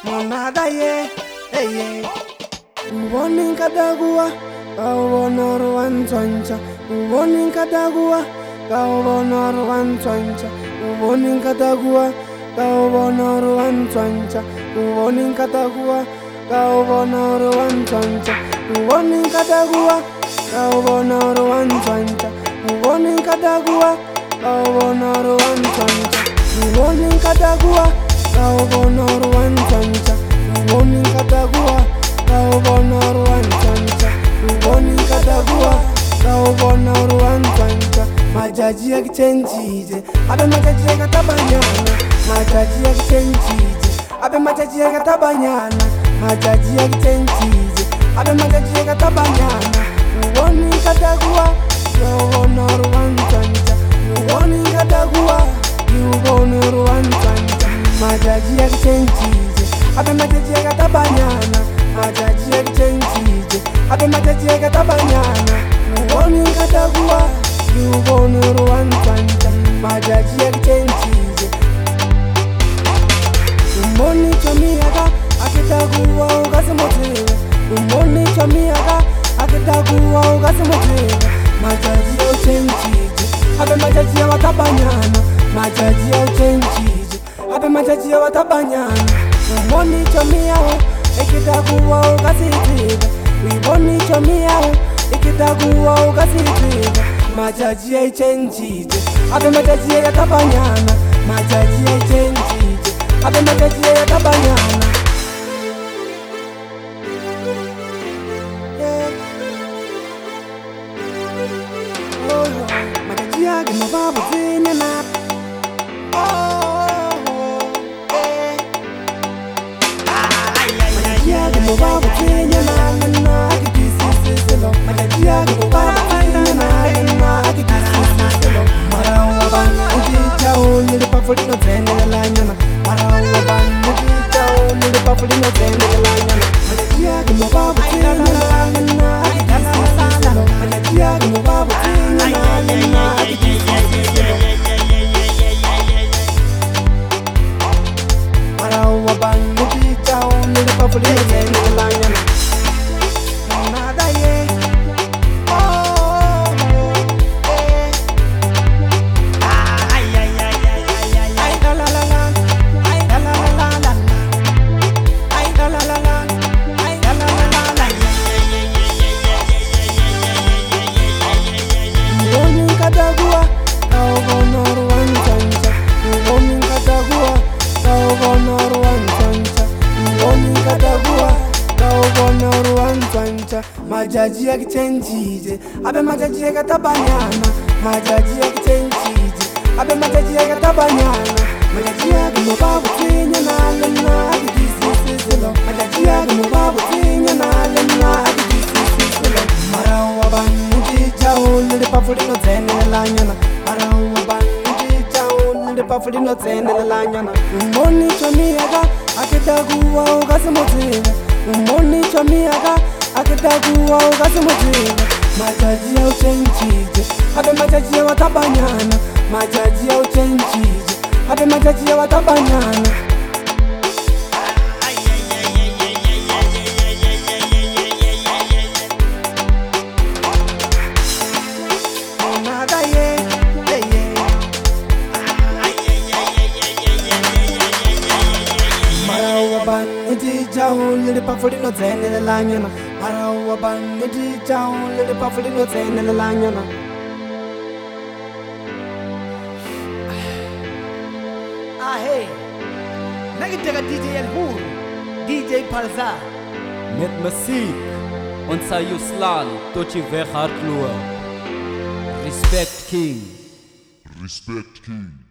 monada ye, hey. Warning kadagua, kaubonor one chancha. Warning kadagua, kaubonor one chancha. Warning kadagua, kaubonor one chancha. Warning kadagua, kaubonor one chancha. Warning kadagua, kaubonor one chancha. Warning kadagua, kaubonor one chancha. Warning kadagua, kaubonor one chancha. Warning kadagua, kaubonor one chancha. Warning kadagua, kaubonor one chancha. Majaji yakichenjije, abe majaji yakatabanyana. Majaji yakichenjije, abe majaji yakatabanyana. Majaji yakichenjije, abe majaji yakatabanyana. Warning kadagua, kaubonor one chancha. Warning kadagua, kaubonor one chancha. Majaji yakichenjije, abe majaji yakatabanyana. Majaji yakichenjije, abe majaji yakatabanyana. Warning kadagua, kaubonor one chancha. Majaji yakichenjije. Umoni chomiaga akitaguwa ugasemotewe. Umoni chomiaga akitaguwa ugasemotewe. Majaji yakichenjije, abe majaji yakatabanyana. Majaji yakichenjije, abe majaji yakatabanyana. Umoni chomiaga ikitaguwa ugasitega. Umoni chomiaga ikitaguwa ugasitega. Majaji yakichenjije, abe majaji yakatabanyana. Majaji yakichenjije, abe majaji yakatabanyana. Majaji yakimababu zinyana. Majaji yakimababu zinyana. Majaji yakimababu zinyana. Marawa banji chao nilipafulino tene la nyana. Marawa banji chao nilipafulino tene la nyana. Majaji yakimababu zinyana. Majaji yakimababu zinyana. Marawa banji chao nilipafulino tene la nyana. Monada ye. Majaji yakichenjije, abe majaji yakatabanyana. Majaji yakichenjije, abe majaji yakatabanyana. Majaji yakimababu zinyana. Majaji yakimababu zinyana. Marawa banji chao nilipafulino tene la nyana. Marawa banji chao nilipafulino tene la nyana. Umoni chomiaga akitaguwa ugasemotewe. Umoni chomiaga akitaguwa ugasemotewe. Majaji yakichenjije, abe majaji yakatabanyana. Majaji yakichenjije, abe majaji yakatabanyana. Monada ye, hey. Marawa banji chao nilipafulino tene la nyana. Marawa banji chao nilipafulino tene la nyana. Hey, nakitaka DJ Elhur, DJ Parza. Met muziek, unser Juslan, Tochi Vechart Lua. Respect King. Respect King.